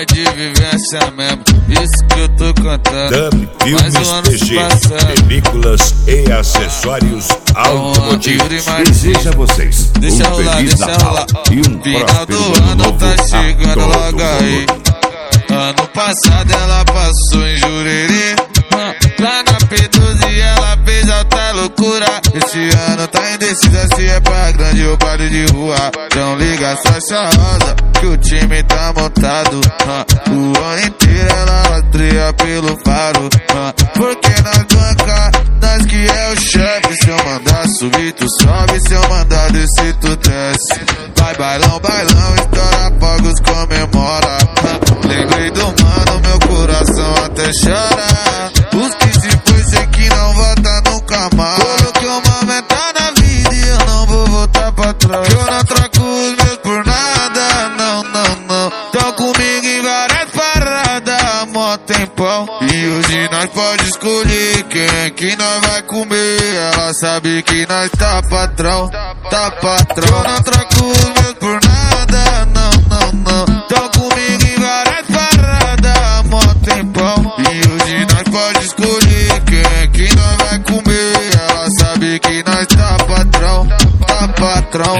é de vivência mesmo, isso que eu tô cantando. Dub Filmes PG, películas e acessórios automotivos. Deseja vocês um feliz Natal e um próspero ano novo chegando a logo todo aí. Ano passado ela passou em Jurerê, lá na P12 ela fez alta loucura. Esse ano tá indecisa se é pra grande ou baile de rua. Então liga só essa rosa que o time tá montado. O ano inteiro ela rastreia pelo faro, porque na banca nós que é o chefe. Se eu mandar subir tu sobe, se eu mandar descer tu desce. Vai bailão, bailão, estoura fogos, comemora. Lembrei do mano, meu coração até chora. Os que se foi, sei que não volta nunca mais. Coloquei uma meta na vida e eu não vou voltar pra trás. Eu não troco os meus por nada, não, não, não. Tão comigo em várias paradas há mó tempão. E hoje nós pode escolher quem é que nós vai comer. Ela sabe que nós tá patrão, tá patrão. Eu não troco os meus por nada, não, não, não. Tão comigo em várias paradas há mó tempão. E hoje nós pode escolher quem é que nós vai comer. Ela sabe que nós tá patrão, tá patrão.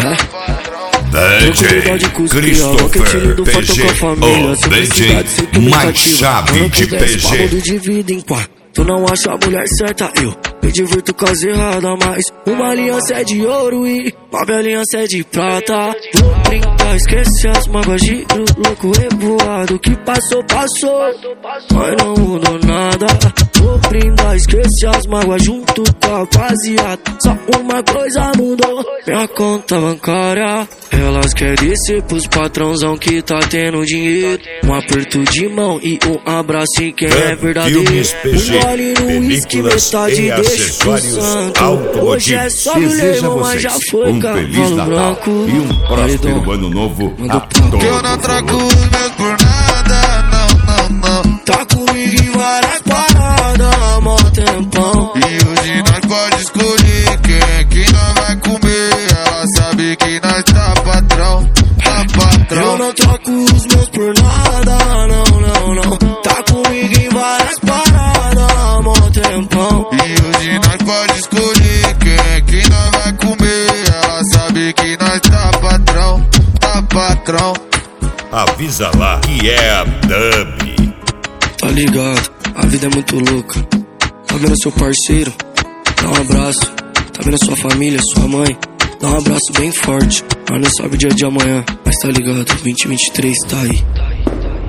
DJ Christopher PG, o DJ mais chave de PG. Tu não acha a mulher certa, eu me divirto com as erradas, mas uma aliança é de ouro e uma bela aliança é de prata. Vou brincar, esquece as mágoas, giro louco revoado. Que passou, passou, mas não mudou nada. Vou brindar, esquece as mágoas junto com a rapaziada. Só uma coisa mudou, minha conta bancária. Elas querem descer pros patrãozão que tá tendo dinheiro. Um aperto de mão e um abraço em quem é verdadeiro. Olhe no uísque, metade deixa pro santo. Hoje é só milhão, mas já foi um feliz Natal e um próspero ano novo a todos. Eu não troco os meus por nada, não, não, não. Tá comigo em várias paradas há mó tempão. E hoje nós pode escolher quem é que nós vai comer. Ela sabe que nós tá patrão, tá patrão. Eu não troco os meus por nada, não, não, não. Tá comigo em várias paradas há mó tempão. E hoje nós pode escolher quem é que nós vai comer. Ela sabe que nós tá patrão, tá patrão. Avisa lá que é a Dub. Tá ligado, a vida é muito louca. Tá vendo seu parceiro? Dá um abraço. Tá vendo sua família, sua mãe? Dá um abraço bem forte. Nós não sabe o dia de amanhã, mas tá ligado, 2023 tá aí.